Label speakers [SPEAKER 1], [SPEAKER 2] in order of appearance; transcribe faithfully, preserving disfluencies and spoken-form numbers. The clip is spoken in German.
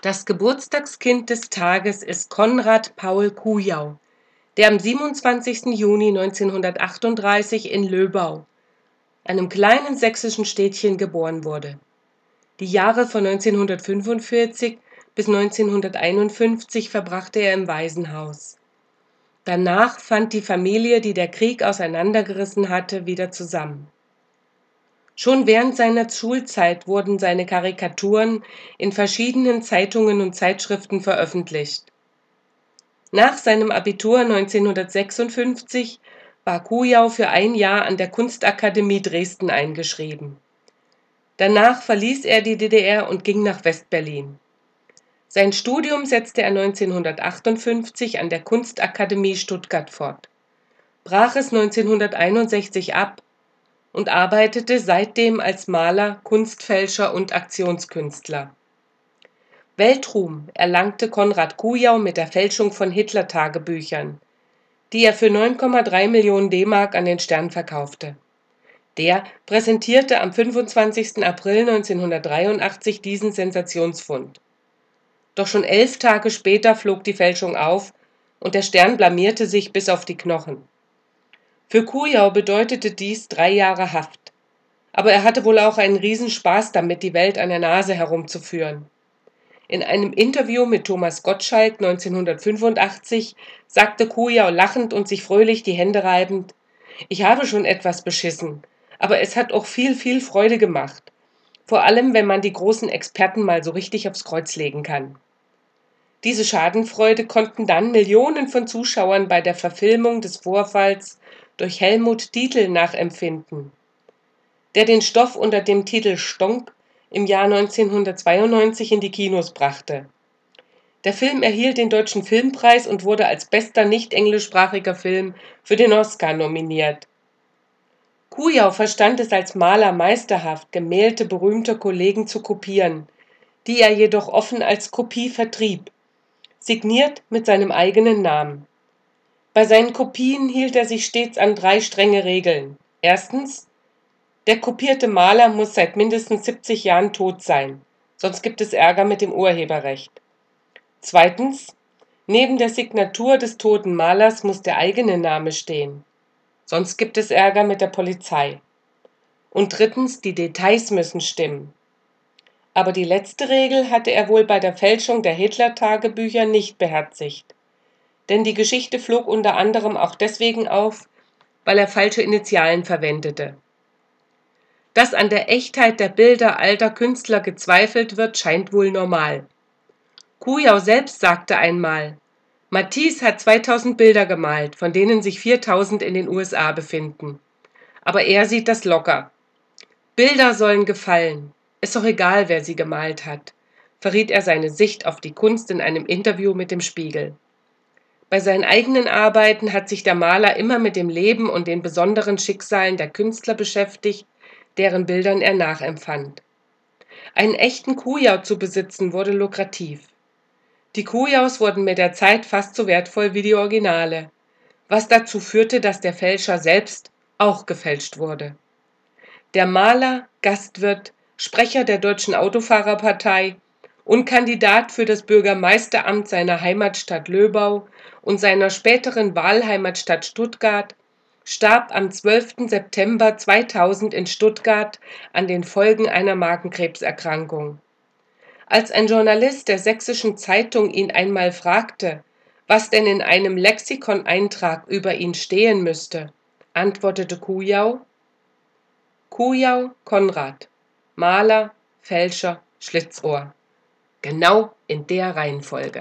[SPEAKER 1] Das Geburtstagskind des Tages ist Konrad Paul Kujau, der am siebenundzwanzigsten Juni neunzehnhundertachtunddreißig in Löbau, einem kleinen sächsischen Städtchen, geboren wurde. Die Jahre von neunzehnhundertfünfundvierzig bis neunzehnhunderteinundfünfzig verbrachte er im Waisenhaus. Danach fand die Familie, die der Krieg auseinandergerissen hatte, wieder zusammen. Schon während seiner Schulzeit wurden seine Karikaturen in verschiedenen Zeitungen und Zeitschriften veröffentlicht. Nach seinem Abitur neunzehnhundertsechsundfünfzig war Kujau für ein Jahr an der Kunstakademie Dresden eingeschrieben. Danach verließ er die D D R und ging nach West-Berlin. Sein Studium setzte er neunzehnhundertachtundfünfzig an der Kunstakademie Stuttgart fort, brach es neunzehnhunderteinundsechzig ab und arbeitete seitdem als Maler, Kunstfälscher und Aktionskünstler. Weltruhm erlangte Konrad Kujau mit der Fälschung von Hitler-Tagebüchern, die er für neun Komma drei Millionen D-Mark an den Stern verkaufte. Der präsentierte am fünfundzwanzigsten April neunzehnhundertdreiundachtzig diesen Sensationsfund. Doch schon elf Tage später flog die Fälschung auf und der Stern blamierte sich bis auf die Knochen. Für Kujau bedeutete dies drei Jahre Haft. Aber er hatte wohl auch einen Riesenspaß damit, die Welt an der Nase herumzuführen. In einem Interview mit Thomas Gottschalk neunzehnhundertfünfundachtzig sagte Kujau lachend und sich fröhlich die Hände reibend: „Ich habe schon etwas beschissen, aber es hat auch viel, viel Freude gemacht. Vor allem, wenn man die großen Experten mal so richtig aufs Kreuz legen kann." Diese Schadenfreude konnten dann Millionen von Zuschauern bei der Verfilmung des Vorfalls durch Helmut Dietl nachempfinden, der den Stoff unter dem Titel Stonk im Jahr neunzehnhundertzweiundneunzig in die Kinos brachte. Der Film erhielt den Deutschen Filmpreis und wurde als bester nicht-englischsprachiger Film für den Oscar nominiert. Kujau verstand es als Maler meisterhaft, Gemälde berühmter Kollegen zu kopieren, die er jedoch offen als Kopie vertrieb, signiert mit seinem eigenen Namen. Bei seinen Kopien hielt er sich stets an drei strenge Regeln. Erstens: Der kopierte Maler muss seit mindestens siebzig Jahren tot sein, sonst gibt es Ärger mit dem Urheberrecht. Zweitens: Neben der Signatur des toten Malers muss der eigene Name stehen, sonst gibt es Ärger mit der Polizei. Und drittens: Die Details müssen stimmen. Aber die letzte Regel hatte er wohl bei der Fälschung der Hitler-Tagebücher nicht beherzigt. Denn die Geschichte flog unter anderem auch deswegen auf, weil er falsche Initialen verwendete. Dass an der Echtheit der Bilder alter Künstler gezweifelt wird, scheint wohl normal. Kujau selbst sagte einmal: „Matisse hat zweitausend Bilder gemalt, von denen sich viertausend in den U S A befinden. Aber er sieht das locker. Bilder sollen gefallen. Ist doch egal, wer sie gemalt hat", verriet er seine Sicht auf die Kunst in einem Interview mit dem Spiegel. Bei seinen eigenen Arbeiten hat sich der Maler immer mit dem Leben und den besonderen Schicksalen der Künstler beschäftigt, deren Bildern er nachempfand. Einen echten Kujau zu besitzen wurde lukrativ. Die Kujaus wurden mit der Zeit fast so wertvoll wie die Originale, was dazu führte, dass der Fälscher selbst auch gefälscht wurde. Der Maler, Gastwirt, Sprecher der Deutschen Autofahrerpartei und Kandidat für das Bürgermeisteramt seiner Heimatstadt Löbau und seiner späteren Wahlheimatstadt Stuttgart starb am zwölften September zweitausend in Stuttgart an den Folgen einer Magenkrebserkrankung. Als ein Journalist der Sächsischen Zeitung ihn einmal fragte, was denn in einem Lexikon-Eintrag über ihn stehen müsste, antwortete Kujau: Kujau Konrad, Maler, Fälscher, Schlitzohr. Genau in der Reihenfolge.